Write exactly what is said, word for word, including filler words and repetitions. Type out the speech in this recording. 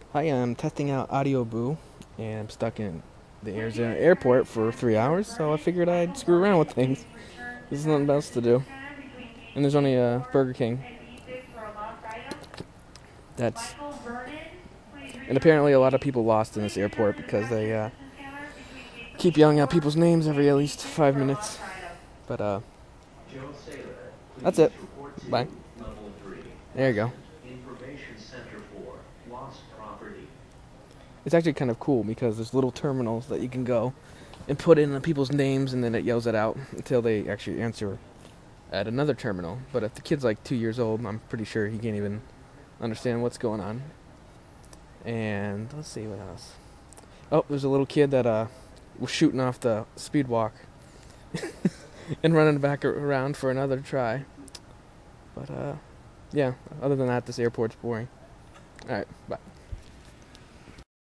Hi, I'm testing out AudioBoo, and I'm stuck in the Arizona airport for three hours, so I figured I'd screw around with things. There's nothing else to do. And there's only a Burger King. That's and apparently a lot of people lost in this airport because they uh, keep yelling out people's names every at least five minutes. But uh, that's it. Bye. There you go. It's actually kind of cool because there's little terminals that you can go and put in the people's names, and then it yells it out until they actually answer at another terminal. But if the kid's like two years old, I'm pretty sure he can't even understand what's going on. And let's see what else. Oh, there's a little kid that uh was shooting off the speed walk and running back around for another try. But uh, yeah. Other than that, this airport's boring. All right, bye.